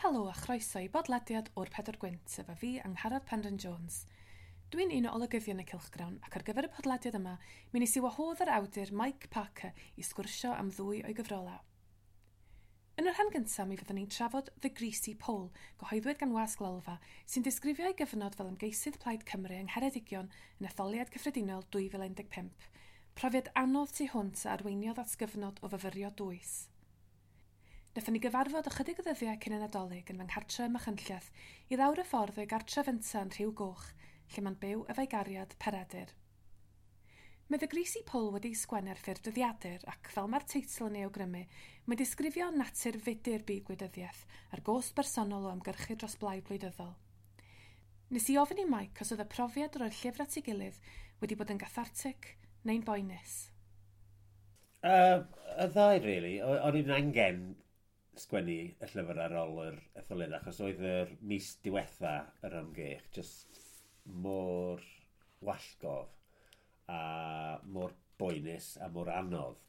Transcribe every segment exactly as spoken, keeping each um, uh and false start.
helo a chroeso i bodlediad o'r Pedwar Gwynt, efo fi, Angharad Penrhyn Jones. Dwi'n un o olygyddion y Cylchgrawn, ac ar gyfer y podlediad yma, mi nes i wahodd yr awdur Mike Parker i sgwrsio am ddwy o'i gyfrolau. Yn yr rhan gyntaf, mi fyddwn ni'n trafod The Greasy Pole, gyhoeddwyd gan wasg Lolfa, sy'n disgrifio ei gyfnod fel ymgeisydd Plaid Cymru yng Ngheredigion yn etholiad gyffredinol dwy fil un deg pump, profiad anodd tu hwnt a arweiniodd at gyfnod o fyfyrio dwys. Nethon ni gyfarfod ychydig o ddyddiau cyn y Nadolig yn fy nghartre Machynlleth i ddawr y ffordd o'i gartre fynta yn Rhyw Goch, lle mae'n byw efo'i gariad Peredur. Mae The Greasy Pole wedi sgwennu'r ffurf dyddiadur ac, fel mae'r teitl yn ei awgrymu, mae disgrifio natur fudur byd gwleidyddiaeth a'r gost bersonol o ymgyrchu dros blaid gwleidyddol. Nes i ofyn i Mike os oedd y profiad o roi'r llyfr at ei gilydd wedi bod yn gathartic neu'n boenus. Uh, y ddau, really. O'n i'n angen sgwennu y llyfr ar ôl yr etholiad, achos oedd yr mis diwetha yr ymgech just mor wallgof a mor boenus a mor anodd.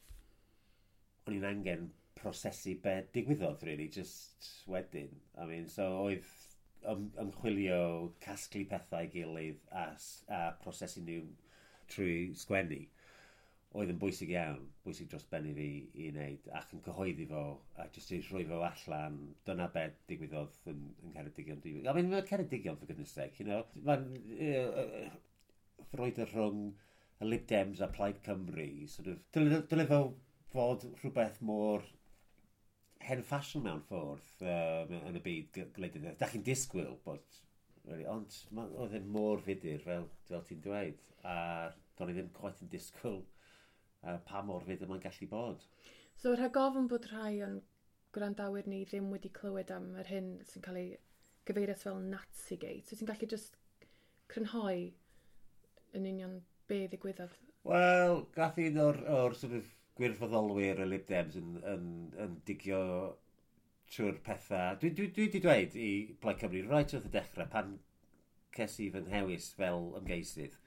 O'n i'n angen prosesu be digwyddodd, really, just wedyn. I mean, so oedd ym, ymchwilio, casglu pethau i gilydd a, a prosesu nhw trwy sgwennu. Oedd yn bwysig iawn, bwysig dros ben i fi i wneud, ac yn cyhoeddi fo, a jyst i rhoi fo allan, dyna beth digwyddodd yn, yn Ceredigion. I mean, mae'n Ceredigion, for goodness sake, you know. Mae'n uh, uh, roed y rhwng y Lib Dems a Plaid Cymru, sort of, dyle fo fod rhywbeth mor hen ffasiwn mewn ffordd uh, yn y byd gwleidyddol. Da chi'n disgwyl bod, really, ond oedd e'n mor fudur, fel, fel ti'n dweud, a do'n i ddim quite yn disgwyl Uh, pa mor fydd yma'n gallu bod. So, rhaid gofyn bod rhai o'n gwrandawyr ni ddim wedi clywed am yr hyn sy'n cael ei gyfeirio fel Nazigate. So, ti'n gallu just crynhoi yn union be ddigwyddodd? Wel, gath un o'r, or, sort of, gwirfoddolwyr y Lib Dems yn, yn, yn digio trwy'r pethau. Dwi wedi dwi, dwi dweud i Plaid Cymru, right wrth y dechrau, pan ces i fy nhewis fel ymgeisydd.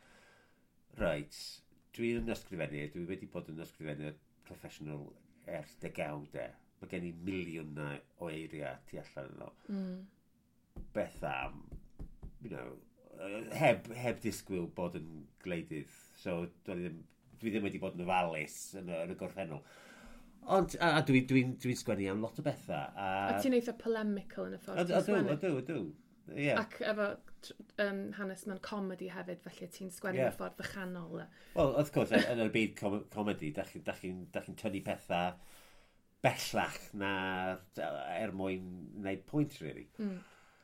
Right. Dwi'n ysgrifennu, dwi wedi bod yn ysgrifennu professional ers degawdau. Mae gen i miliwnau o eiriau tu allan yno. Mm. Beth am, you know, heb, heb disgwyl bod yn gleidydd. So, dwi ddim, dwi ddim wedi bod yn ofalus yn y, yn y gorffennol. Ond, a, a dwi'n dwi, dwi sgwennu am lot o bethau. A, a ti'n eitha polemical yn y ffordd ti'n sgwennu? Ydw, ydw, ydw. Yeah. Ac efo um, hanes mewn comedi hefyd, felly ti'n sgwennu yeah. yn ffordd fychanol. Wel, wrth gwrs, yn y byd com comedi, da chi'n da chi, da chi tynnu pethau bellach na er mwyn wneud pwynt, really. Mm.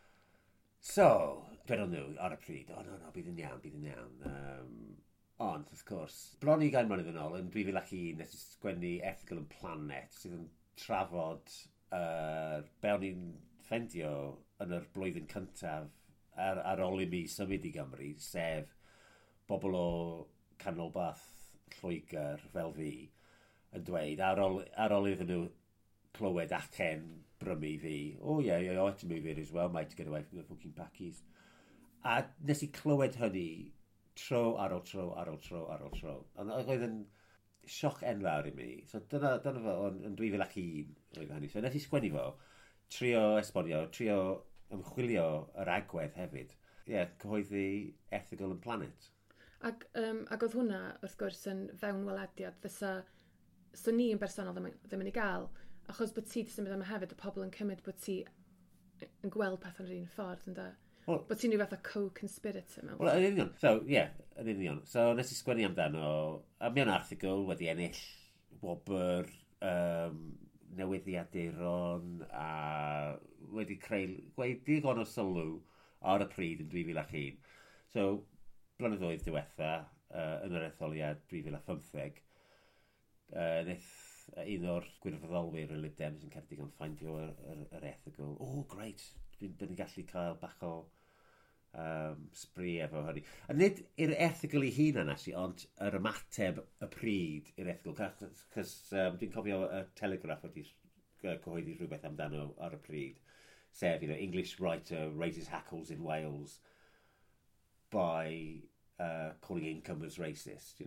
So, dweud nhw ar y pryd, o oh, no, no, bydd yn iawn, bydd yn iawn. Um, ond, wrth gwrs, bron i gael mlynedd yn ôl, yn dwy fil ac un, nes i sgwennu Ethical and Planet, sydd yn trafod uh, be o'n i'n ffendio yn yr blwyddyn cyntaf ar, ar ôl i mi symud i Gymru, sef bobl o canolbarth Lloegr fel fi yn dweud, ar ôl, ar ôl iddyn nhw clywed acen brymu fi, oh yeah, yeah, oh, to move here as well, mate, to get away from the fucking packies. A nes i clywed hynny tro ar ôl tro, ar ôl tro, ar ôl tro. Ond oedd yn sioc enfawr i mi. So dyna, dyna fo, yn dwy fil ac un oedd hynny. So nes i sgwennu fo, trio esbonio, trio ymchwilio yr agwedd hefyd. Ie, yeah, cyhoeddi Ethical and Planet. Ac, um, ac oedd hwnna, wrth gwrs, yn fewn welediad, fysa, so ni yn bersonol ddim, ddim yn ei gael, achos bod ti di symud am hefyd, y pobl yn cymryd bod ti yn gweld pethau yn yr un ffordd, yn da? Well, bod ti'n rhyw fath o co-conspirator mewn? Wel, yn union. So, ie, yeah, yn union. So, nes i sgwennu amdano, a mi o'n article wedi ennill wobr, um, newyddiaduron a wedi creu wedi gon o sylw ar y pryd yn dwy fil ac un. So, blynyddoedd diwetha uh, yn yr etholiad dwy fil a phymtheg, uh, wnaeth un o'r gwirfoddolwyr y Lib Dems yn Ceredigion ffaindio yr, yr, yr ethical. Oh, great! Dyn ni'n gallu cael bach o um, spree efo hynny. A nid i'r ethical i hun anasi, ond yr ymateb y pryd i'r ethical. Cos um, dwi'n cofio y Telegraph wedi cyhoeddi rhywbeth amdano ar y pryd. Sef, you know, English writer raises hackles in Wales by uh, calling incomers racist, you know.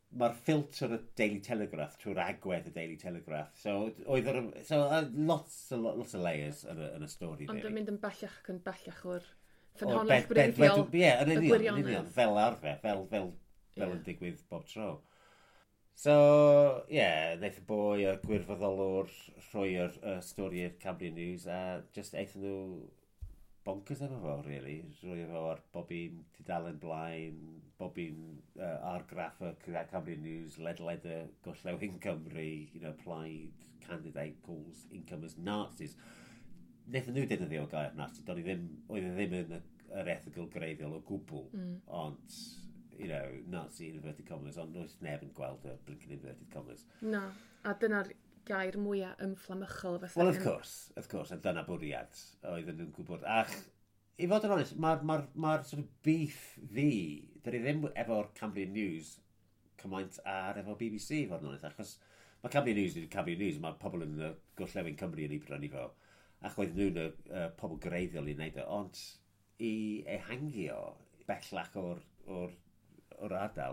mae'r ffilter y Daily Telegraph trwy'r agwedd y Daily Telegraph. So, oedd yr... So, uh, lots, lots of layers yn y, yn y stori. Ond really. yn mynd yn bellach ac yn bellach o'r ffynhonnell breiddiol Ie, yn y union, yn union, gwirionedd. fel arfer, fel, fel, fel Ie. yn digwydd bob tro. So, ie, yeah, wnaeth y boi y gwirfoddolwr rhoi'r uh, stori i'r Cambrian News a just eithon nhw bonkers efo fo, really. Rhoi efo ar bobi'n tudalen blaen, bobi'n uh, argraff y Cambrian News, ledled y Gorllewin Cymru, you know, plaid candidate calls income as Nazis. Wnaethon nhw defnyddio gair Nazi, doedd ddim, oedd e ddim yn y, yr ethical greiddiol o gwbl, mm. ond, you know, Nazi inverted commas, ond oes neb yn gweld y blinking inverted commas. Na, a dyna'r gair mwyaf ymfflamychol. Well, of course, of course, a dyna bwriad oedden nhw'n gwybod. Ach, i fod yn onest, mae'r ma ma sort of beef fi, dyn ni ddim efo'r Cambrian News cymaint ar efo B B C, fod yn onest, achos mae Cambrian News yn Cambrian News, mae pobl yn y Gorllewin Cymru yn ei brynu fo, ac oedd nhw'n y uh, pobl greiddiol i wneud o, ond i ehangio bellach o'r, or, or ardal,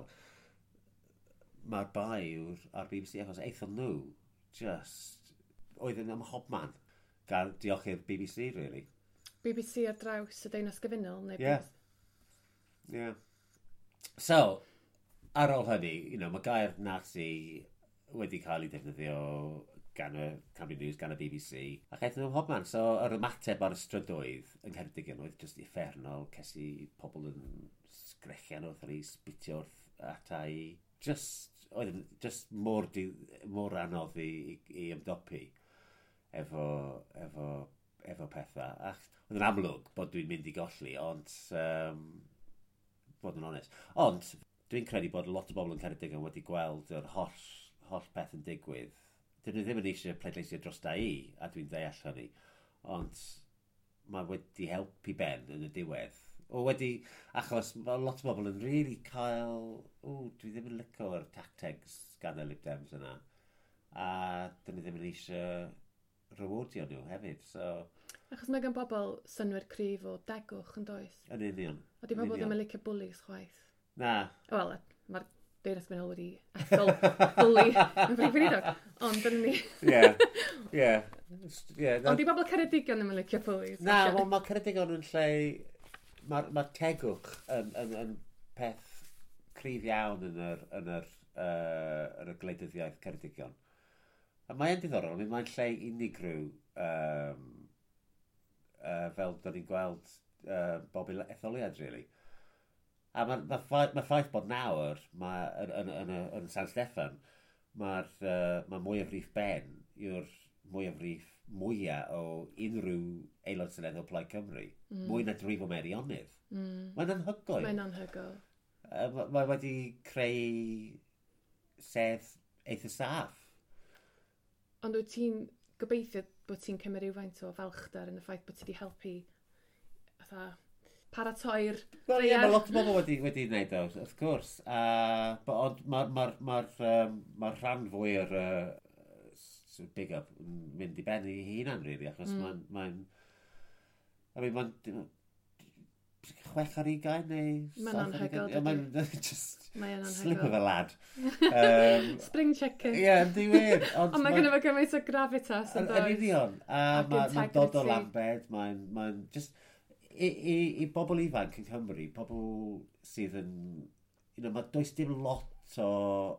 mae'r bai o'r B B C, achos eithon nhw, just, oedd yn ym hobman, gan diolch i'r B B C, really. B B C ar draws y Deunas Gyfunol, neu Yeah. Yeah. So, ar ôl hynny, you know, mae gair Nazi wedi cael ei defnyddio gan y Cambrian News, gan y B B C, ac eithon nhw'n hobman. So, yr ymateb ar y strydoedd yn Ceredigion oedd just effernol, ces i pobl yn sgrechian wrth ar ei sbitio wrth atai. Just, oedd yn just mor, di, mor anodd i, i, i ymdopi efo, efo, efo pethau. Ac oedd yn amlwg bod dwi'n mynd i golli, ond, um, bod yn onest. Ond, dwi'n credu bod lot o bobl yn Ceredigion wedi gweld yr holl, holl peth yn digwydd. Dyn nhw ddim yn eisiau pleidleisio dros da i, a dwi'n deall hynny. Ond, mae wedi helpu Ben yn y diwedd. O wedi, achos mae lot o bobl yn really cael, o, dwi ddim yn licio yr tactics gan y Lib Dems yna. A dyn nhw ddim yn eisiau rewardio nhw hefyd, so... Achos mae gan bobl synwyr cryf o degwch yn does. Yn union. A di bobl ddim yn licio bullies chwaith. Na. Wel, mae'r Deunas Gyfunol wedi ethol bully yn brif weinidog. Ond dyn ni... Ie, ie. Ond di bobl Ceredigion ddim yn licio bullies. Na, wel mae Ceredigion yn lle... Mae'r ma tegwch yn, yn, yn peth cryf iawn yn yr, yn yr, uh, yn y gwleidyddiaeth Ceredigion. A mae'n diddorol, mae'n lle unigryw um, uh, fel da ni'n gweld uh, bob etholiad, really. A mae'r ma ffaith, ma ffaith bod nawr, ma, yn, yn, yn, yn, yn San Steffan, mae'r uh, ma mwyafrif Ben yw'r mwyafrif mwyaf o unrhyw aelod seneddol Plaid Cymru. Mm. Mwy na drif o Meirionydd. Mm. Mae'n anhygoel. Mae'n anhygoel. Uh, Mae ma wedi creu sedd eitha saff. Ond wyt ti'n gobeithio bod ti'n cymryd rhywfaint o falchder yn y ffaith bod ti wedi helpu atha, paratoi'r... Wel, ie, mae lot o bobl wedi, wedi gwneud o, wrth gwrs. Uh, ond mae'r ma, ma, ma, um, ma rhan fwy o'r uh, big up yn mynd i ben i hunan, really, achos mm. mae'n... mae'n... I mean, mae'n... chwech ar ugain neu... Mae'n anhygoel, dydy. Mae'n just... Mae'n anhygoel. Slip of a lad. um, Spring chicken. Ie, yeah, yndi wir. Ond mae gen i fo gymaint o gravitas yn does. Yn union. A mae'n dod o lambed, mae'n... mae'n just... I, i, I bobl ifanc yn Cymru, pobl sydd yn... You know, does dim lot o...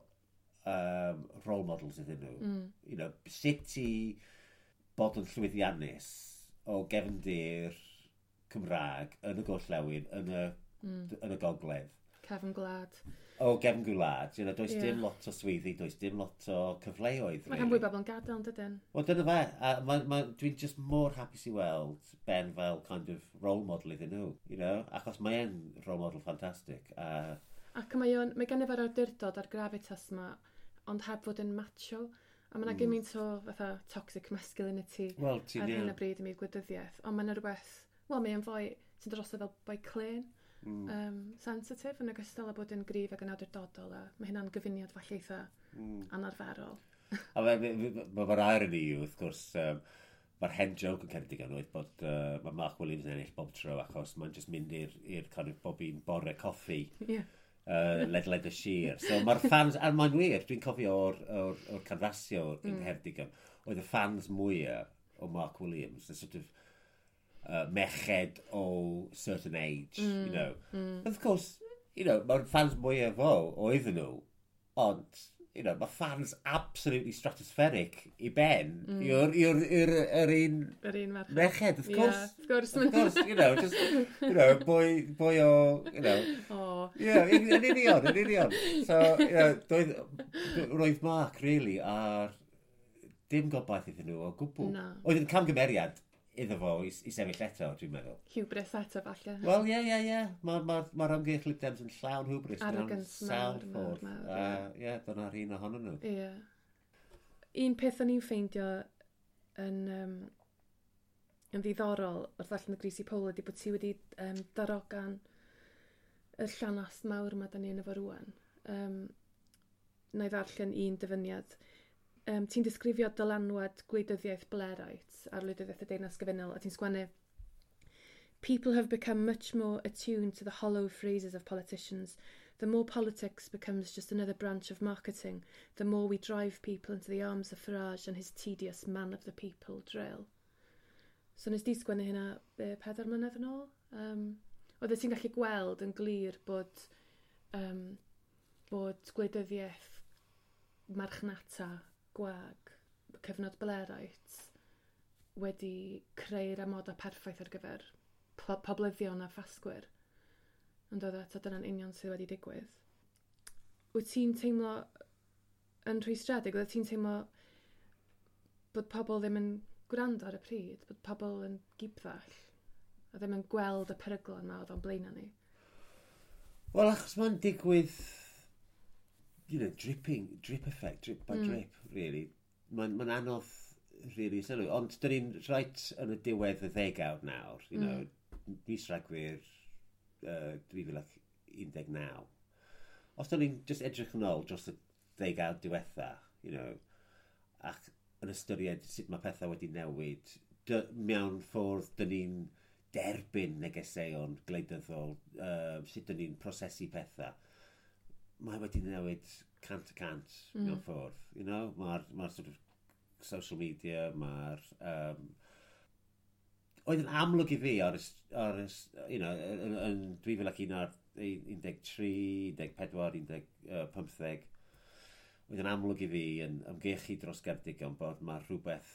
Um, role models iddyn nhw. Mm. You know, sut i bod yn llwyddiannus o gefndir Cymraeg yn y Gorllewin, yn y, mm. yn y Gogledd. Cefn gwlad. O gefn gwlad. You know, does yeah. dim lot o swyddi, does dim lot o cyfleoedd. Mae rhan fwy bobl yn gadael, dydyn. Wel, dyna fe. A ma, ma, dwi'n just mor hapus i weld Ben fel kind of role model iddyn nhw. You know? Achos mae'n role model ffantastig. A... Ac mae, on, mae gen i fo'r awdurdod a'r gravitas yma, ond heb fod yn macho. A mae yna mm. gymaint o fatha toxic masculinity well, ar hyn o bryd ym myd gwleidyddiaeth. Ond mae yna rhywbeth, wel, mae yn fwy sy'n dros fel boi clean, mm. um, sensitif, yn ogystal â bod yn grif ac yn awdurdodol. A mae hynna'n gyfuniad falle eitha mm. anarferol. A mae'r irony yw, wrth gwrs, um, mae'r hen joke yn Ceredigion oedd bod uh, mae Mark Williams yn ennill bob tro achos mae'n just mynd i'r kind of bob un bore coffi. Yeah. uh, ledled y sir. So mae'r fans, a mae'n wir, dwi'n cofio o'r, or, or canfasio mm. yng Nghaerdigion, oedd y fans mwyaf o Mark Williams, the sort of uh, merched o certain age, mm. you know. Mm. But of course, you know, mae'r fans mwyaf fo oedden nhw, ond, you know, mae fans absolutely stratospheric i ben mm. yw'r un merched, of course. Yeah, of course. Of course, you know, just, you know, boi, boi o, you know. Oh. Yeah, yn union, yn union. So, you know, doedd, roedd Mark, really, a dim gobaith iddyn nhw o gwbl. No. Oedd yn camgymeriad iddo fo i, i sefyll eto, dwi'n meddwl. Hubris eto, falle. Wel, ie, ie, ie. Mae'r ma, ma, ma amgylch Lib Dems yn llawn hubris. Arrogance mawr, mawr, mawr. Ie, dyna'r un ohonyn nhw. Ie. Un peth o'n i'n ffeindio yn, um, yn ddiddorol wrth allan y Greasy Pole ydy bod ti wedi um, darogan y llanast mawr yma da ni yn efo rwan. Um, na i ddarllen un dyfyniad. Um, ti'n disgrifio dylanwad gwleidyddiaeth Blairite ar wleidyddiaeth y Deyrnas Gyfunol, a ti'n sgwennu People have become much more attuned to the hollow phrases of politicians. The more politics becomes just another branch of marketing, the more we drive people into the arms of Farage and his tedious man of the people drill. So nes di sgwennu hynna e, pedair mlynedd yn ôl. Um, Oedd ti'n gallu gweld yn glir bod, um, bod gwleidyddiaeth marchnata gwag, cyfnod Blairite, wedi creu'r amodau perffaith ar gyfer po poblyddion a ffasgwyr. Ond oedd eto dyna'n union sydd wedi digwydd. Wyt ti'n teimlo yn rhwystredig, oedd ti'n teimlo bod pobl ddim yn gwrando ar y pryd, bod pobl yn gibddall, a ddim yn gweld y peryglau yma oedd o'n blaenau ni? Wel, achos mae'n digwydd, you know, dripping, drip effect, drip by mm. drip, really. Mae'n ma anodd, really, sylw. Ond dyn ni'n rhaid yn y diwedd y ddegawd nawr, you know, mm. mis Rhagfyr uh, dwy fil ac un deg naw. Os dyn ni'n just edrych yn ôl dros y ddegawd diwetha, you know, ac yn ystyried sut mae pethau wedi newid, mewn ffordd dyn ni'n derbyn negeseuon gwleidyddol, uh, sut dyn ni'n prosesu pethau. Mae wedi newid cant y cant mm. mewn ffordd, you know, mae'r ma sort of social media, mae'r um, oedd yn amlwg i fi ar, ar you know, yn, yn dwy fil ac un ar un deg tri, un deg pedwar, un deg pymtheg, oedd yn amlwg i fi yn ymgechu dros Gaerdigion bod mae rhywbeth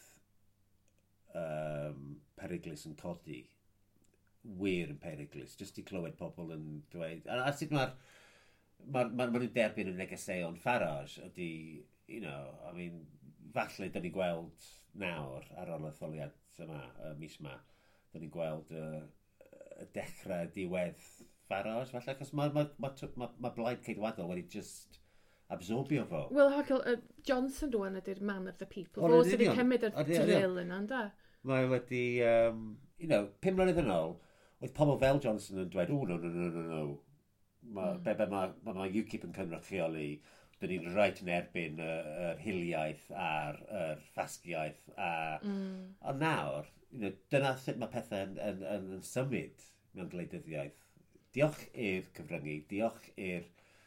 um, periglus yn codi, wir yn periglus, jyst i clywed pobl yn dweud, a, a sut mae'r Mae'n ma, ma nhw'n derbyn y negeseuon Farage ydy, you know, I mean, falle dyn ni'n gweld nawr ar ôl y etholiad yma, y mis yma, dyn ni'n gweld y, y dechrau diwedd Farage, falle, achos mae ma, ma, ma, ma Blaid Ceidwadol wedi just absorbio fo. Wel, Hacel, uh, Johnson rwan ydy'r man of the people. Fo sydd wedi cymryd y drill yna, yna. Mae wedi, um, you know, pum mlynedd yn ôl, oedd pobl fel Johnson yn dweud, oh, no, no, no, no, no. Ma, mm. Be, be mae ma, ma U KIP yn cynrychioli, dyn ni'n rhaid yn erbyn y, yr hiliaeth a'r yr ffasgiaeth. A, mm. a nawr, you know, dyna sut mae pethau yn, yn, yn, yn symud mewn gwleidyddiaeth. Diolch i'r cyfryngu, diolch i'r...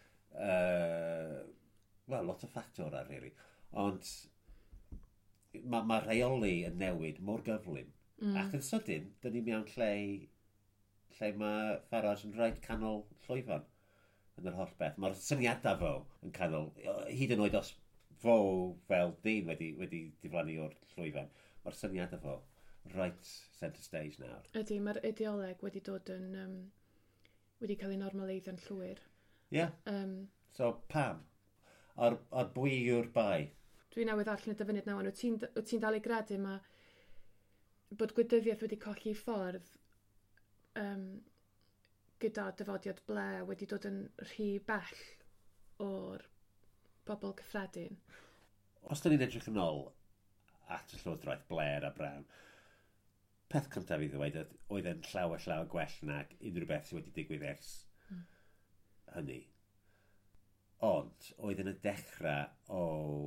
Uh, Wel, lot o ffactorau, really. Ond mae ma rheoli yn newid mor gyflym. Mm. Ac yn sydyn, dyn ni mewn lle... lle mae Farage yn rhaid canol llwyfan yn yr holl beth. Mae'r syniadau fo yn canol, hyd yn oed os fo fel dyn wedi, wedi diflannu o'r llwyfan, mae'r syniadau fo right centre stage nawr. Ydy, mae'r ideoleg wedi dod yn, um, wedi cael ei normaleiddio yn llwyr. Ie. Yeah. Um, so, pam? Ar, ar bwy yw'r bai? Dwi'n newydd allan y dyfyniad nawr. Wyt ti'n ti dal i gradu mae bod gwleidyddiaeth wedi colli ffordd um, gyda dyfodiad ble wedi dod yn rhy bell o'r bobl cyffredin. Os da ni'n edrych yn ôl at y Llywodraeth Blair a Brown, peth cyntaf i ddweud oedd e'n llawer llawer gwell nag unrhyw beth sydd wedi digwydd ers mm. hynny. Ond oedd yn y dechrau o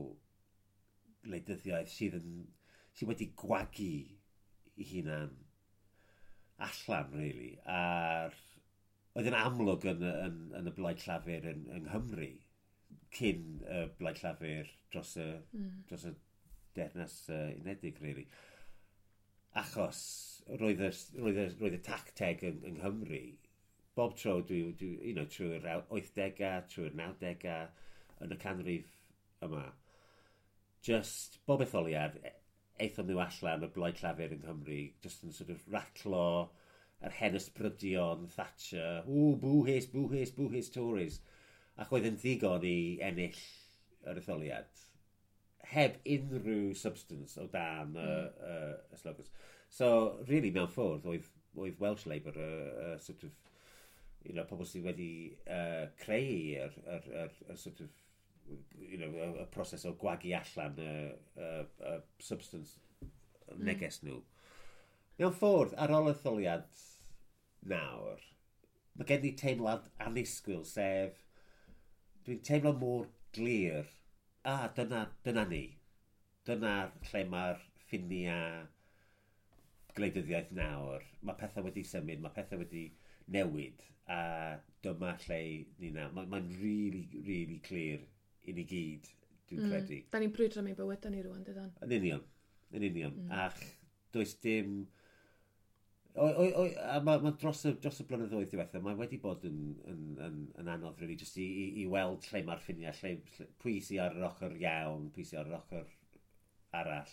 wleidyddiaeth sydd, yn, sydd wedi gwagu i hunan allan, really. A'r oedd yn amlwg yn, yn, yn y Blaid Llafur yn, yng Nghymru, cyn y uh, Blaid Llafur dros y, mm. dros y Deyrnas uh, Unedig, really. Achos roedd y, roedd y, roedd y tacteg yn, yng Nghymru, bob tro dwi, dwi you know, trwy'r wythdegau, trwy'r nawdegau, yn y canrif yma, just bob etholiad, eithon nhw allan y Blaid Llafur yng Nghymru, just yn sort of ratlo yr hen ysbrydion, Thatcher, ww, boo-his, boo-his, boo-his Tories. Ac oedd yn ddigon i ennill yr etholiad. Heb unrhyw substance o dan y mm. uh, uh, slogans. So, really, mewn ffordd, oedd, oedd Welsh Labour y uh, uh, sort of, you know, pobl sydd wedi uh, creu yr, yr, yr, yr sort of, you know, y, y proses o gwagu allan y, y, y substance mm. neges nhw. Mewn ffordd, ar ôl etholiad nawr, mae gen i teimlad annisgwyl, sef, dwi'n teimlo mor glir, a dyna, dyna ni. Dyna lle mae'r ffiniau gwleidyddiaeth nawr. Mae pethau wedi symud, mae pethau wedi newid, a dyma lle ni nawr. Mae'n ma really, really clir i ni gyd, dwi'n mm. credu. Da ni'n brwydro mi bywyd ni rwan, dydyn? Yn union, yn union. Mm. Ach, does dim... O, o, o, a mae ma dros, y, dros y blynyddoedd diwethaf, mae wedi bod yn, yn, yn, yn anodd, really, just i, i, i weld lle mae'r ffiniau, lle, lle, pwy sy'n ar yr ochr iawn, pwy sy'n ar yr ochr arall.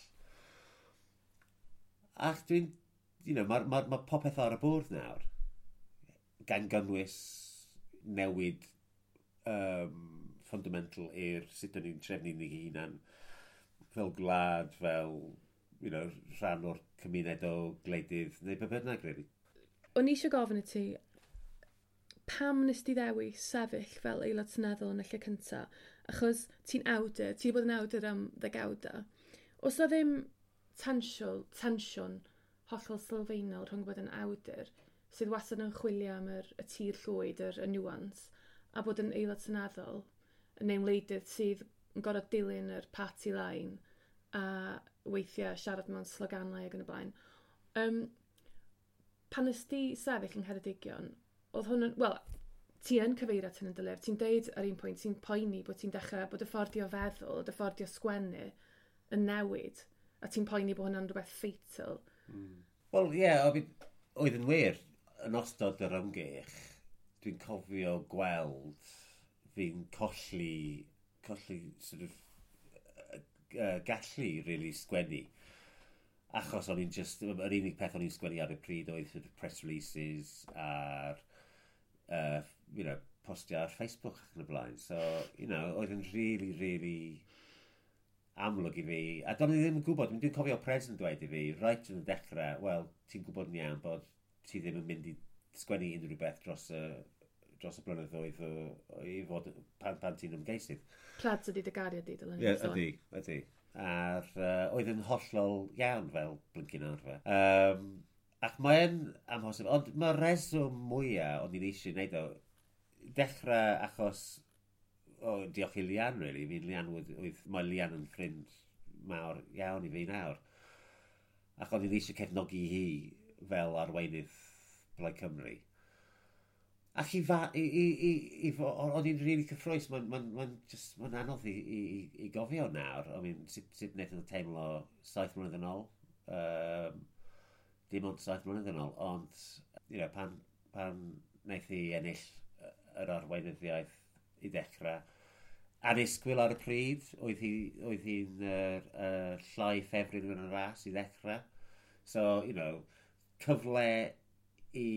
Ac dwi'n, you know, mae ma, ma popeth ar y bwrdd nawr, gan gynnwys newid um, fundamental i'r sut o'n i'n trefnu ni hunan, fel gwlad, fel... you know, rhan o'r cymuned o gleidydd, neu be bynnag, really. O'n i eisiau gofyn i ti, pam nes ti ddewis sefyll fel aelod seneddol yn y lle cyntaf? Achos ti'n awdur, ti wedi bod yn awdur am ddegawda. Os o ddim tensiwn, tensiwn hollol sylfaenol rhwng bod yn awdur, sydd wastad yn chwilio am yr, y tir llwyd, yr, y nuance, a bod yn aelod seneddol, yn ein wleidydd sydd yn gorfod dilyn yr party line, a weithiau siarad mewn sloganau ac yn y blaen. Um, pan ys ti sefyll yng Ngheredigion, oedd hwn yn, wel, ti yn cyfeirio at hyn yn dylef, ti'n deud ar un pwynt, ti'n poeni bod ti'n dechrau bod y ffordd o feddwl, y ffordd o sgwennu yn newid, a ti'n poeni bod hwnna'n rhywbeth ffeitl. Mm. Wel, ie, yeah, oedd yn wir, yn ostod yr ymgech, dwi'n cofio gweld fi'n colli, colli sort of, Uh, gallu really sgwennu, achos o'n i'n just, yr unig peth o'n i'n sgwennu ar y pryd oedd sort of press releases a'r uh, you know, postio ar Facebook ac yn y blaen. So, you know, oedd yn really, really amlwg i fi. A do'n i ddim yn gwybod, dwi'n cofio pres yn dweud i fi, right yn y dechrau, wel, ti'n gwybod yn iawn bod ti ddim yn mynd i sgwennu unrhyw beth dros y, dros y blynyddoedd o, o, i fod pan, pan ti'n ymgeisydd. Plads ydi dy gariad di, dylen ni. Ie, ydi, ydi. A'r uh, oedd yn hollol iawn fel blincyn arfer. Um, ac mae'n amhosib, ond mae'r reswm mwyaf o'n i'n eisiau gwneud o, dechrau achos, o, oh, diolch i Lian, really. Fi'n Lian, oedd, mae Lian yn ffrind mawr iawn i fi nawr. Ac o'n i'n eisiau cefnogi hi fel arweinydd Blaid Cymru. Ac i fa, i, i, i, i o'n i'n rili cyffroes, mae'n ma, ma, ma anodd i, i, i gofio nawr. I mean, sut, sut wnaeth yn teimlo saith mlynedd yn ôl, um, dim ond saith mlynedd yn ôl, ond, you know, pan, pan wnaeth i ennill yr arweinyddiaeth i ddechrau, annisgwyl ar y pryd, oedd hi'n uh, uh, llai ffefryn yn y ras i ddechrau. So, you know, cyfle i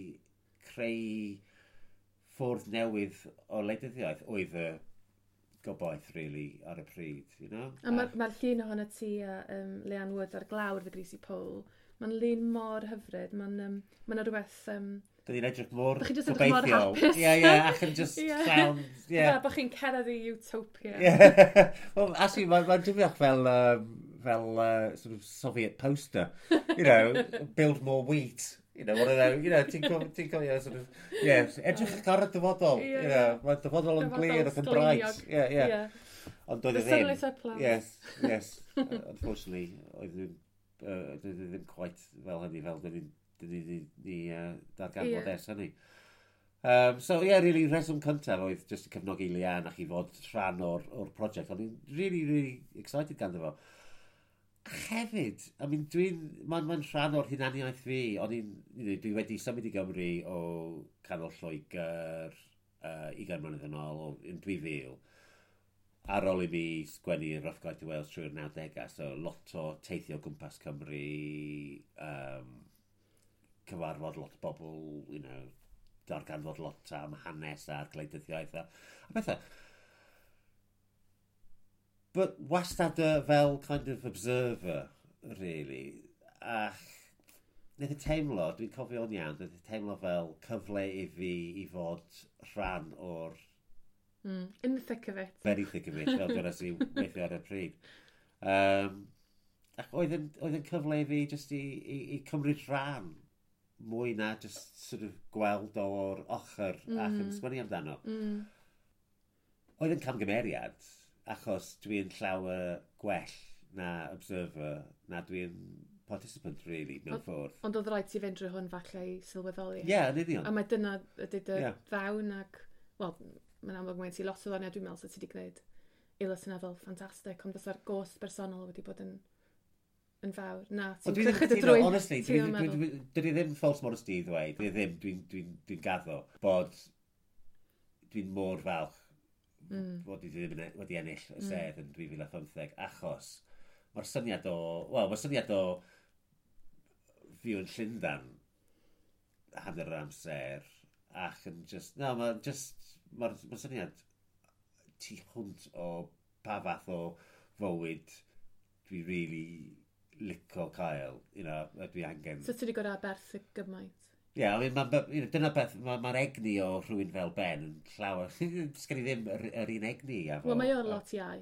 creu ffordd newydd o wleidyddiaeth oedd y gobaith, really, ar y pryd, you know? A mae'r ma llun ohono ti a um, Leanne Wood ar glawr The Greasy Pole, mae'n lun mor hyfryd, mae'n um, ma rhywbeth... Um, Da ni'n edrych mor gobeithio. Dych chi'n edrych mor hapus. Ie, ie, ac yn just yeah. sound... Ie, yeah. Bach chi'n ceredd i utopia. Ie, yeah. Well, actually, mae'n ma difioch fel... Um, fel uh, sort of Soviet poster, you know, build more wheat, you know, what are they, you know, ti'n cofio, sort of, yeah, edrych ar y dyfodol, yeah, you know, mae'r dyfodol yn glir ac yn bright, yeah, yeah. yeah. Ond doedd e ddim. Yes, yes, uh, unfortunately, oedd uh, ddim quite fel hynny, fel dyn ni uh, darganfod yeah. ers hynny. Um, so, ie, yeah, really, reswm cyntaf oedd just i cefnogi Leanne ac i fod rhan o'r, or prosiect. O'n i'n really, really excited ganddo fo. A hefyd, I mean, dwi'n, mae'n ma rhan o'r hunaniaeth fi. O'n i'n, you know, dwi wedi symud i Gymru o canol Lloegr uh, ugain mlynedd yn ôl, o yn dwy fil. Ar ôl i mi sgwennu Rough Guide to Wales trwy'r nawdegau, so lot o teithio gwmpas Cymru, um, cyfarfod lot o bobl, you know, darganfod lot am hanes a'r gwleidyddiaeth a, a bethau. But wastad uh, fel kind of observer, really, a wnaeth y teimlo, dwi'n cofio'n iawn, wnaeth y teimlo fel cyfle i fi i fod rhan o'r Mm, in the thick of it. Very thick of it, fel dynas i weithio ar y pryd. Um, ac oedd yn, oedd yn cyfle i fi just i, i, i cymryd rhan mwy na just sort of gweld o'r ochr mm. ac yn sgwennu amdano. Mm. Oedd yn camgymeriad, achos dwi'n llawer gwell na observer, na dwi'n participant, really, mewn ffordd. Ond oedd rhaid ti fynd drwy hwn falle i sylweddoli. Ie, yeah, yn union. A mae dyna ydy dy yeah. ddawn ac, wel, mae'n amlwg mae'n ti lot o ddoniau dwi'n meddwl sydd ti wedi gwneud eilis yn efo'n ffantastig, ond fysa'r gost bersonol wedi bod yn, yn fawr. Na, ti'n crychyd y drwy'n... Honestly, dydy ddim false modesty i ddweud, dydy ddim, dwi'n dwi, dwi gaddo, bod dwi'n môr falch mm. bod i ddim wedi ennill y sedd mm. yn dwy fil a phymtheg, achos mae'r syniad o, wel, mae'r syniad o fi o'n Llundain hanner yr amser, ac yn just, no, mae'n just, mae'r ma syniad tu hwnt o pa fath o fywyd dwi really lico cael, you know, dwi angen. So ti wedi gwrdd aberth y gymaint? Ie, yeah, I mean, ma, you know, dyna beth, mae'r ma egni o rhywun fel Ben yn llawer, sgen i ddim yr, yr un egni. Wel, mae o'r lot iau.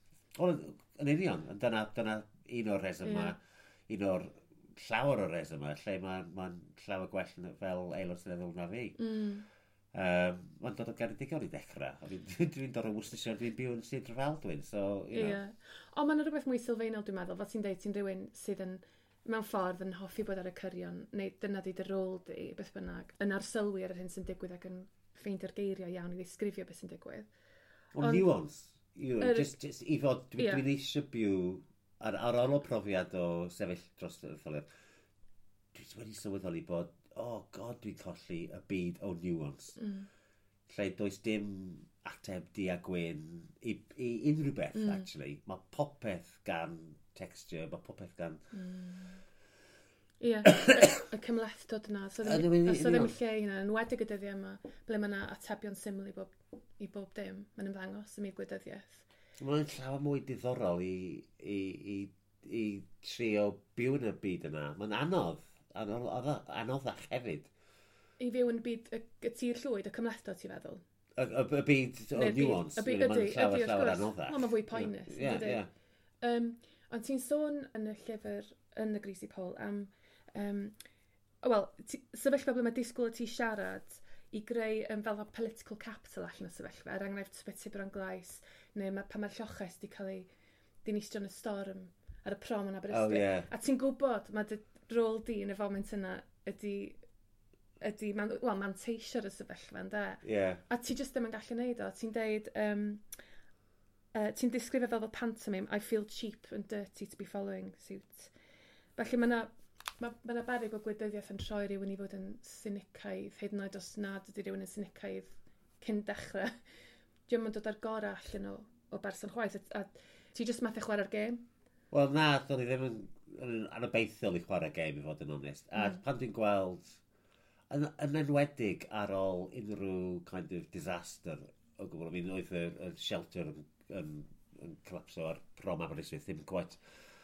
Yn union, dyna, dyna un o'r reswm yma, yeah. un o'r llawer o'r reswm yma, lle mae'n ma llawer gwell fel aelod seneddol na fi. Mm. Um, mae'n dod o Geredigion i dechrau. Dwi'n dwi dod o Worcestershire, dwi'n byw yn Sir Drefaldwyn, so, you know. Yeah. Ond mae'n rhywbeth mwy sylfaenol, dwi'n meddwl, fel ti'n deud, ti'n rhywun sydd yn, mewn ffordd yn hoffi bod ar y cyrion, neu dyna di dy rôl di, beth bynnag, yn arsylwi ar yr hyn sy'n digwydd ac yn ffeindio'r geiriau iawn i ddisgrifio beth sy'n digwydd. Ond nuance, you know, er, just, just i fod, dwi'n yeah. dwi eisiau byw ar, ar ôl o profiad o sefyll dros y ffoliad, dwi'n wedi sylweddoli bod oh god, dwi'n colli y byd o nuance. Mm. Lle does dim ateb di a gwyn i, i unrhyw beth, mm. actually. Mae popeth gan texture, mae popeth gan... Ie, mm. yeah, y cymleth dod yna. So ddim yn lle hynna, yn wedig y dyddiau yma, ble mae yna atebion syml i bob, i bob dim, mae'n ymddangos ym myd gwleidyddiaeth. Mae'n llawer mwy diddorol i, i, i, i trio byw yn y byd yna. Mae'n anodd. Anoddach hefyd. I fyw yn byd y, y tir llwyd, y cymletho ti feddwl? Y, y, y byd o nuance. Y byd ydy, ydy, llawer anoddach. Mae fwy poenus. Yeah, yeah. Um, ond ti'n sôn yn y llyfr, yn y Greasy Pole, am... Um, Wel, sefyllfa ble mae disgwyl y ti siarad i greu um, fel political capital allan y sefyllfa. Er enghraifft sbyty bron glais, neu ma, pan mae'r lloches di cael ei dinistio yn y storm ar y prom yn Aberystwyth. Oh, yeah. A ti'n gwybod, mae dy rôl di yn y foment yna ydy, ydy man, well, manteisio'r y sefyllfa, ynddo? Yeah. A ti just ddim yn gallu neud o. Ti'n deud, um, uh, ti'n disgrifio fel fel pantomime, I feel cheap and dirty to be following suit. Felly mae yna ma, ma beryg o gwleidyddiaeth yn troi rhywun i fod yn sinicaidd, hyd yn oed os nad ydy rhywun yn sinicaidd cyn dechrau. Diolch yn dod ar gorau allan o, o berson chwaith. A, a ti just methu chwarae'r gêm? Wel na, do'n i ddim yn anobeithiol i chwarae gêm i fod yn onest. A mm. pan dwi'n gweld, yn, yn enwedig ar ôl unrhyw kind of disaster o gwbl, I mean, oedd y, y shelter yn, yn, yn collapso ar prom Aberystwyth, ddim quite,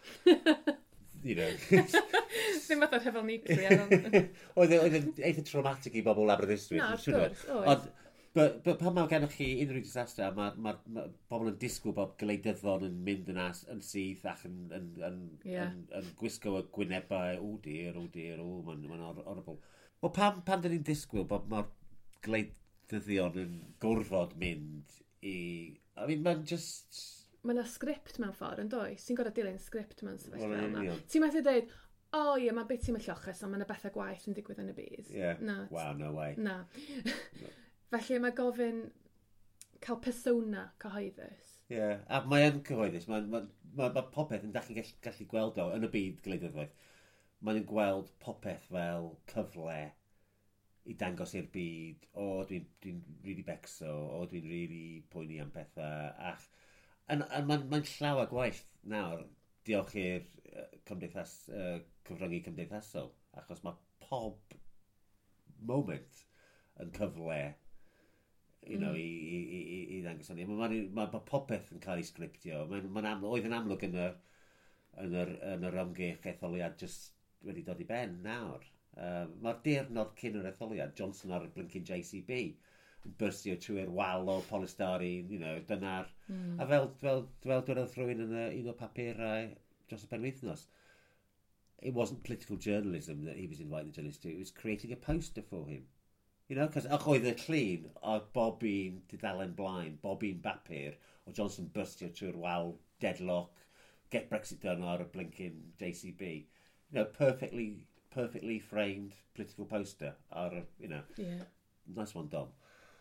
you know. Ddim fath o'r hefel nuclear. Oedd yn eitha traumatic i bobl Aberystwyth. Na, of course, oes. But, but pan mae gennych chi unrhyw disaster, mae ma, ma, bobl yn disgwyl bod gwleidyddol yn mynd yna yn syth ac yn, yn, yn, yeah. yn, yn, yn gwisgo y gwynebau, o dir, o dir, o, mae'n ma horrible. Wel, pan, pan dyn ni'n disgwyl bod mae'r gwleidyddion yn gwrfod mynd i... I mean, mae'n just... Mae yna sgript mewn ffordd, yn does? Ti'n gorau dilyn sgript mewn sefyllfa yma. Ti'n methu dweud, O oh, ie, mae beth sy'n lloches, ond mae yna bethau gwaith yn digwydd yn y byd. Yeah. Na. Wow, no way. Na. Felly mae gofyn cael persona cyhoeddus. Ie, yeah. A mae yn cyhoeddus. Mae ma, ma, ma popeth yn gallu, gallu gweld o yn y byd gwleidyddiaeth. Mae'n gweld popeth fel cyfle i dangos i'r byd, o, dwi'n dwi really becso, o, dwi'n really poeni am pethau. Ach, a mae'n ma llawer gwaith nawr, diolch i'r uh, cymdeithas, uh, cyfryngu cymdeithasol, achos mae pob moment yn cyfle you know, mm. i, i, i, i ddangos hynny. Mae ma, ma popeth yn cael ei sgriptio. Mae'n ma amlwg, oedd yn amlwg yn yr, yn yr, yn yr ymgyrch etholiad just wedi dod i ben nawr. Uh, Mae'r diwrnod cyn yr etholiad, Johnson ar y blincyn J C B, yn byrstio trwy'r wal o polystyrene, you know, dyna'r... Mm. A fel, fel, fel dwedodd rhywun yn un o papurau dros y penwythnos, it wasn't political journalism that he was inviting the journalists to, it was creating a poster for him. You know, cos ach oedd y llun o Bobby'n dudalen blaen, Bobby'n bapur, o Johnson byrstio trwy'r wal, deadlock, get Brexit done ar y blincyn J C B. You know, perfectly, perfectly framed political poster ar y, you know, yeah. Nice one, Dom.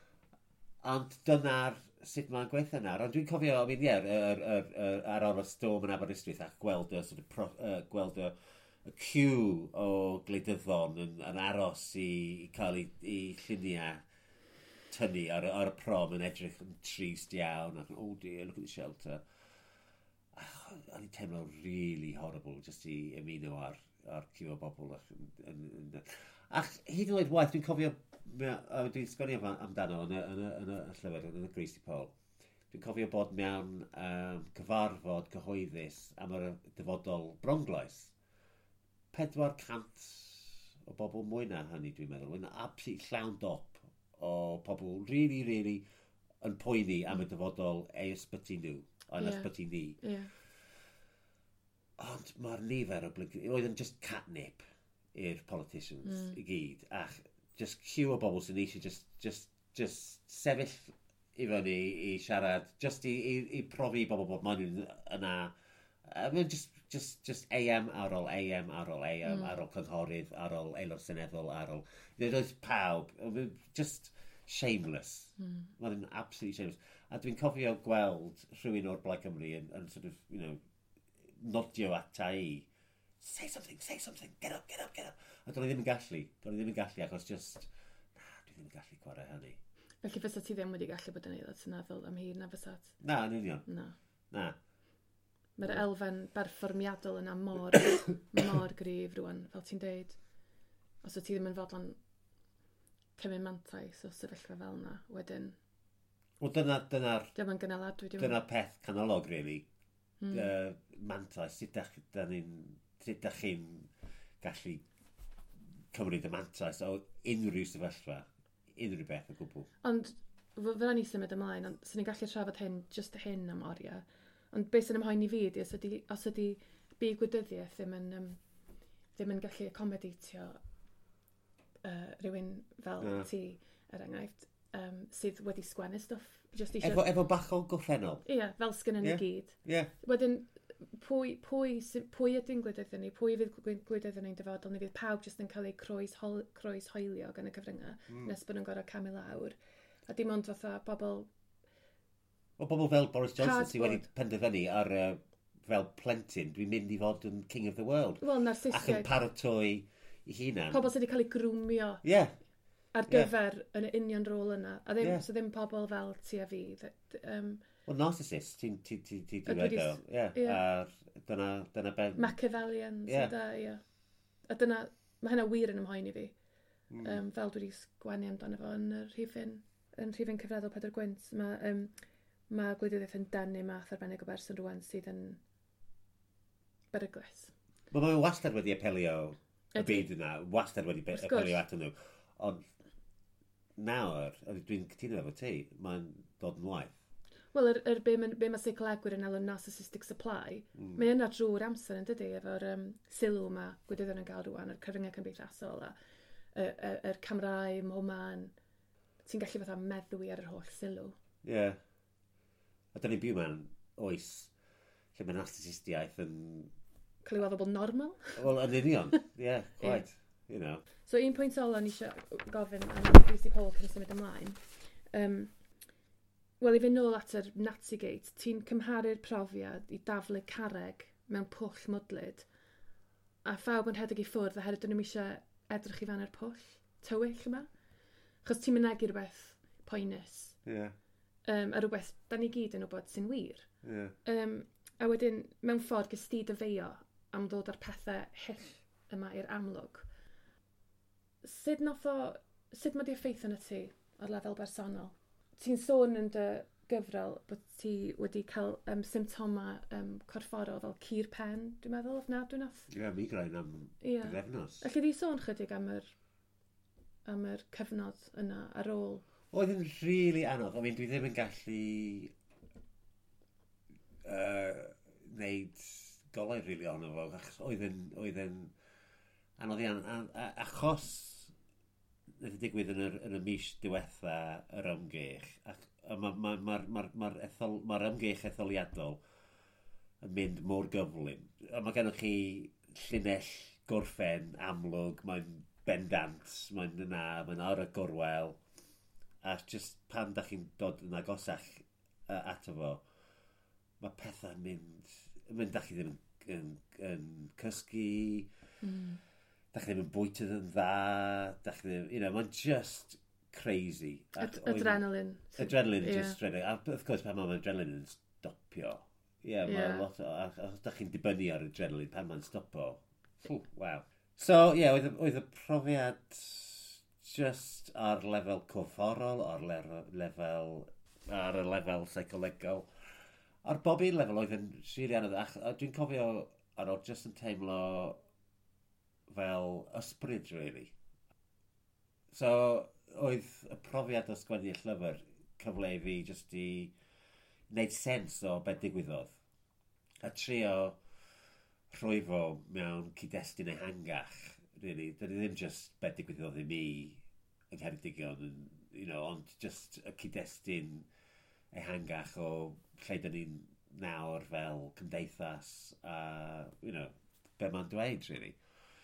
Ond dyna'r sut mae'n gweithio nawr. Ond dwi'n cofio, I mean, yeah, er, er, er, ar o'r storm yn Aberystwyth ac gweld y, sort of pro, uh, gweld y, y ciw o gwleidyddon yn, yn aros i, i cael ei, ei lluniau tynnu ar, ar y prom yn edrych yn trist iawn ac yn, oh dear, look at the shelter. O'n i'n teimlo really horrible just i ymuno ar, ar ciw o bobl. Ac, yn, yn, yn, ac hyd yn oed waith, dwi'n cofio, dwi'n sgwennu amdano yn y, yn y, yn y, yn y llyfr, yn y Greasy Pole. Dwi'n cofio bod mewn um, cyfarfod cyhoeddus am yr dyfodol Bronglais. pedwar cant o bobl mwy na hynny, dwi'n meddwl. Yn absolutely llawn dop o pobl really, really yn poeni am y dyfodol ei ysbyty nhw, a'n yeah. ysbyty ni. Yeah. Ond mae'r nifer o blinc... Oedd yn just catnip i'r politicians mm. i gyd. Ach, just cyw o bobl sy'n eisiau just, just, just sefyll i fyny i siarad, just i, i, i profi bobl bod maen nhw'n yna. I mean, just, just, just A M ar ôl A M ar ôl A M, mm. ar ôl cynghorydd, ar ôl aelod seneddol, ar ôl... Roedd pawb, just shameless. Mm. Mae'n absolutely shameless. A dwi'n cofio gweld rhywun o'r Blaid Cymru yn, yn sort of, you know, nodio ata i, say something, say something, get up, get up, get up. A do'n i ddim yn gallu, do'n i ddim yn gallu, achos just, na, dwi ddim yn gallu chwarae hynny. Felly fysa ti ddim wedi gallu bod yn aelod seneddol am hyn na fysa? Na, yn union. Na. Na. Mae'r elfen berfformiadol yna mor, mor grif rwan, fel ti'n deud. Os o ti ddim yn fodlon cymryd mantais o sefyllfa fel yna, wedyn... Wel, dyna, dyna'r... Dyna'n gynaladwy, dwi'n Dyna'r peth canolog, really. Mm. Uh, mantais, sut da chi'n gallu cymryd y mantais o unrhyw sefyllfa, unrhyw beth o gwbl. Ond, fel ni symud ymlaen, ond sy'n ni'n gallu trafod hyn, just hyn am oriau. Ond beth sy'n ymhoen i fi, os ydy, os ydy byd gwydyddiaeth ddim yn, um, ddim yn gallu accommodatio uh, rhywun fel yeah. ti, er enghraifft, um, sydd wedi sgwennu stwff. Eisiau... Efo, efo bach o gwffennol? Ie, yeah, fel sgynnu yeah. ni gyd. Yeah. Wedyn, pwy, pwy, pwy ydy'n gwleidyddion ni? Pwy fydd gwleidyddion ni'n dyfodol? Ni fydd pawb jyst yn cael ei croes, hol, croes hoelio gan y cyfryngau, mm. nes bod nhw'n gorau camu lawr. A dim ond fatha bobl... O bobl fel Boris Johnson sydd wedi penderfynu ar uh, fel plentyn, dwi'n mynd i fod yn King of the World. Wel, narcissiaid. Ac yn paratoi i hunan. Pobl sydd wedi cael ei grwmio. Ie. Yeah. Ar gyfer yeah. yn y union rôl yna. A ddim, yeah. so ddim pobl fel ti a fi. Um, Wel, narcissist, ti'n ti, ti, ti, ti wedi o. Ie. A dyna, dyna ben... Machiavellian, yeah. so da, ie. A dyna, mae hynna wir yn ymhoen i fi. Mm. Um, fel dwi wedi sgwennu amdano fo yn y rhifin, yn rhifin cyfreddol Pedr Gwynt. Mae... Um, Mae gwleidyddiaeth yn denu math arbennig o berson rwan sydd yn beryglus. Mae mae wastad wedi apelio y byd yna, wastad wedi apelio at nhw. Ond nawr, dwi'n cytuno efo ti, mae'n dod yn waith. Wel, er, er be, be mae seicolegwyr yn alw'n narcissistic supply, mm. mae yna drwy'r amser yn dydi, efo'r um, sylw mae gwleidyddiaeth yn gael rwan, yr cyfryngau cymdeithasol, a yr, yr, yr camrau, mhoman, ti'n gallu fatha meddwi ar yr holl sylw. Ie. Yeah. A da ni'n byw mewn oes lle mae narcissistiaeth yn clywed o bod normal. Wel, yn union. Yeah, quite. Yeah. You know. So un pwynt ol o'n eisiau gofyn am Lucy Pole cyn symud ymlaen. Um, Wel, i fynd nôl at yr Nazigate, ti'n cymharu'r profiad i daflu carreg mewn pwll mwdlyd, a phawb yn rhedeg i ffwrdd, a hefyd dyn nhw'n eisiau edrych i fan yr pwll, tywyll yma. Achos ti'n mynegu rhywbeth poenus. Yeah. Um, a rhywbeth, da ni gyd yn wybod sy'n wir. Yeah. Um, a wedyn, mewn ffordd gysdi dyfeio am ddod â'r pethau hyll yma i'r amlwg. Sut nath o, sut mae di effeithio na ti ar lefel bersonol? Ti'n sôn yn dy gyfrol bod ti wedi cael um, symptoma um, corfforol fel cur pen, dwi'n meddwl, of na, dwi'n nath? Ie, yeah, migraine am yeah. bythefnos. Felly di sôn chydig am yr, am yr cyfnod yna ar ôl? Oedd yn rili really anodd. I mean, dwi ddim yn gallu uh, wneud golau rili really ono fo. Oedd yn, oedd yn anodd iawn. Achos wnaeth y digwydd yn, yn y mis diwetha yr ymgech. Ac mae'r ma, ma, ma, ma, ma, ma ymgech etholiadol yn mynd mor gyflym. Mae gennych chi llinell gorffen, amlwg, mae'n bendant, mae'n yna, mae'n ar y gorwel. A just pan da chi'n dod yn agosach uh, ato fo, mae pethau'n mynd, mynd da chi ddim yn, yn, yn cysgu, mm. da chi ddim yn bwytydd yn dda, da chi ddim, you know, mae'n just crazy. Ad adrenaline. Adrenaline, yeah. Just adrenaline. A of course, pan mae'n adrenaline yn stopio. Yeah, yeah. Mae'n lot o, a, a da chi'n dibynnu ar adrenaline pan mae'n stopo. Whew, wow. So, yeah, oedd, oedd y profiad just ar lefel corfforol, ar lefel, ar y lefel seicolegol. Ar bob un lefel oedd yn rili anodd. A dwi'n cofio ar ôl just yn teimlo fel ysbryd, really. So, oedd y profiad o sgwennu y llyfr cyfle i fi just i wneud sens o beth digwyddodd. A trio rhoi fo mewn cyd-destun ehangach, really. Dyna ddim just beth digwyddodd i mi yng Ngheredigion, you know, ond just y cyd-destun ehangach o lle dyn ni'n nawr fel cymdeithas a, you know, be mae'n dweud, really.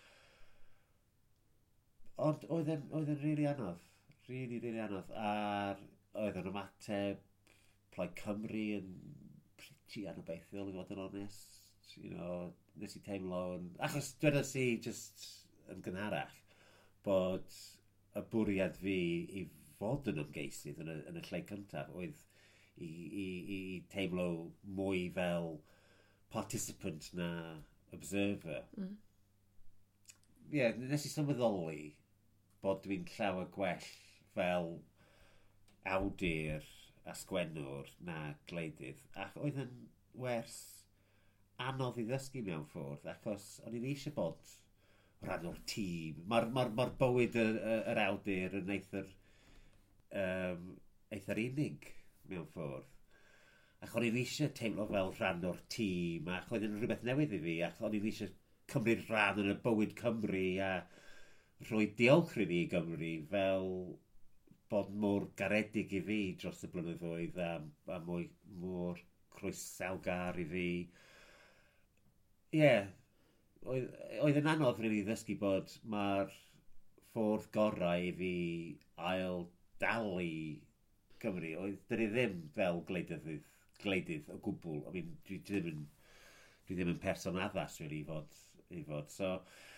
Ond oedd yn, oedd yn really anodd. Really, really anodd. A oedd yn ymateb Plaid Cymru yn pretty anobeithiol, i fod yn onest. You know, nes i teimlo yn... Achos dweud si just yn gynharach bod y bwriad fi i fod yn ymgeisydd yn y, yn y lle cyntaf oedd i, i, i teimlo mwy fel participant na observer. Mm. Yeah, nes i sylweddoli bod dwi'n llawer gwell fel awdur a sgwennwr na gleidydd. Ac oedd yn wers anodd i ddysgu mewn ffordd, achos o'n i'n eisiau bod rhan o'r tîm. Mae'r ma ma bywyd yr, yr awdur yn either, um, either unig mewn ffordd. Ac o'n i'n eisiau teimlo fel rhan o'r tîm, ac oedd yn rhywbeth newydd i fi, ac o'n i'n eisiau cymryd rhan yn y bywyd Cymru a rhoi diolch i ni i Gymru fel bod mor garedig i fi dros y blynyddoedd a, a mwy, mor croesawgar i fi. Ie, yeah, oedd, oedd yn anodd rili ddysgu bod mae'r ffordd gorau i fi ail dalu Cymru. Oedd dyn ni ddim fel gleidydd, gleidydd o gwbl. I mean, dwi, dwi, ddim yn, dwi ddim yn person addas really, i fod. I fod. So,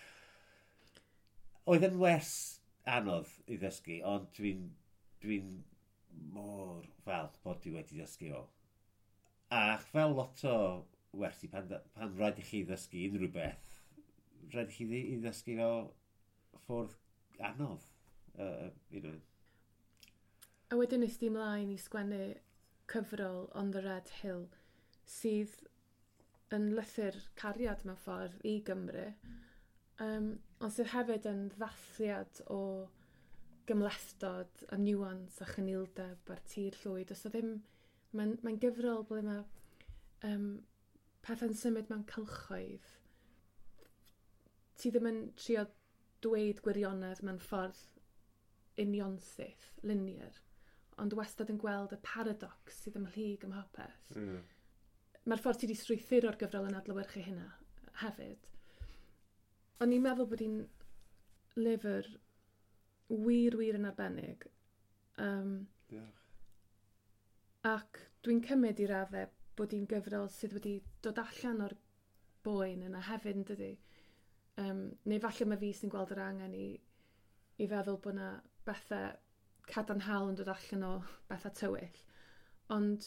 oedd yn wers anodd i ddysgu, ond dwi'n dwi mor falch bod dwi wedi ddysgu o. A fel lot o wersi, pan, pan rhaid i chi ddysgu unrhyw beth, rhaid i chi i ddysgu o ffordd anodd. Uh, you know. A wedyn nes di mlaen i sgwennu cyfrol On the Red Hill, sydd yn lythyr cariad mewn ffordd i Gymru, um, ond sydd hefyd yn ddathliad o gymlethdod a niwans a chanildeb a'r tir llwyd. Os o ddim, mae'n mae gyfrol ble mae um, pethau'n symud mewn cylchoedd. Ti ddim yn trio dweud gwirionedd mewn ffordd unionsyth, linear, ond wastad yn gweld y paradox sydd ymhlith ym mhopeth. Mm. Mae'r ffordd ti wedi strwythuro'r gyfrol yn adlewyrchu hynna hefyd. O'n i'n meddwl bod hi'n lyfr wir, wir yn arbennig. Um, Diolch. ac dwi'n cymryd i raddau bod hi'n gyfrol sydd wedi dod allan o'r boen yna hefyd yn dydi. Um, neu falle mae fi sy'n gweld yr angen i, i feddwl bod yna bethau cadarnhaol yn dod allan o bethau tywyll. Ond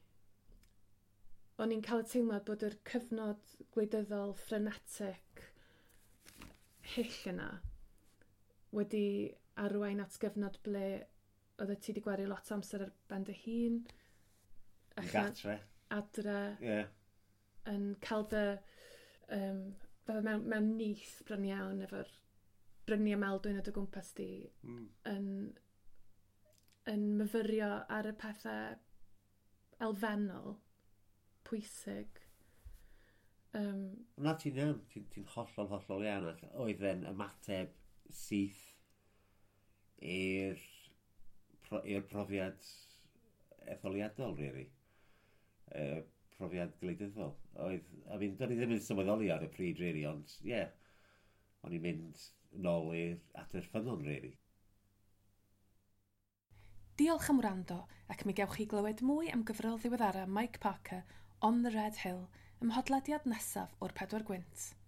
o'n i'n cael y teimlad bod yr cyfnod gwleidyddol ffrenetic hyll yna wedi arwain at gyfnod ble oedd ti wedi gwario lot o amser ar ben dy hun. Gatre. Adre. Yeah. Yn cael dy um, mewn, mewn nyth bron iawn efo'r bryniau meldwyn o dy gwmpas di mm. yn, yn myfyrio ar y pethau elfennol pwysig. Um, Na ti'n iawn, ti'n ti hollol, hollol iawn, ac oedd e'n ymateb syth i'r pro, profiad etholiadol, really. E, profiad gwleidyddol. Oedd, I mean, do'n i ddim yn sylweddoli ar y pryd, really, ond, ie, yeah, o'n i'n mynd nôl i'r adr ffynnon, really. Diolch am wrando, ac mi gewch chi glywed mwy am gyfrol ddiweddara Mike Parker, On the Red Hill, ym mhodlediad nesaf o'r Pedwar Gwynt.